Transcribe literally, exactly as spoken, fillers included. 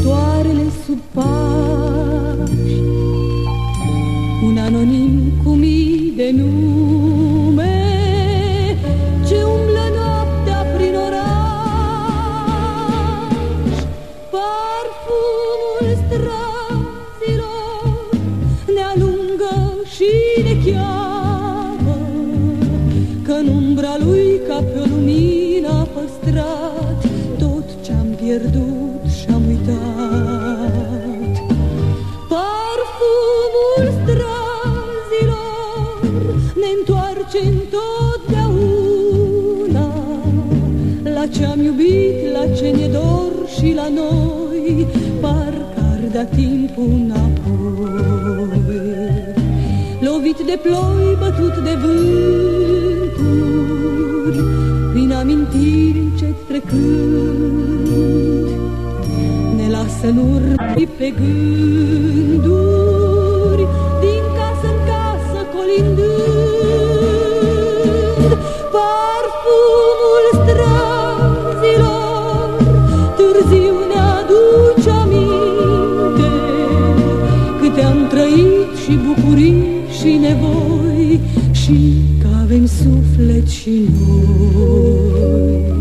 viitoarele sub pași, un anonim cu mii de nume ce umblă noaptea prin oraș. Parfumul străzilor ne alungă și ne cheamă, că-n umbra lui ca pe o lumină a păstrat tot ce-am pierdut și-am uitat. Parfumul străzilor ne întoarce întotdeauna la ce-am iubit, la ce ne dor și la noi, parcă ar da timpul înapoi. Lovit de ploi, bătut de vânturi, prin amintiri încet trecând, ne lasă în urmă pe gânduri, din casă în casă colindând. Parfumul străzilor târziu ne aduce aminte câte am trăit și bucurii și nevoi, și că avem suflet și noi.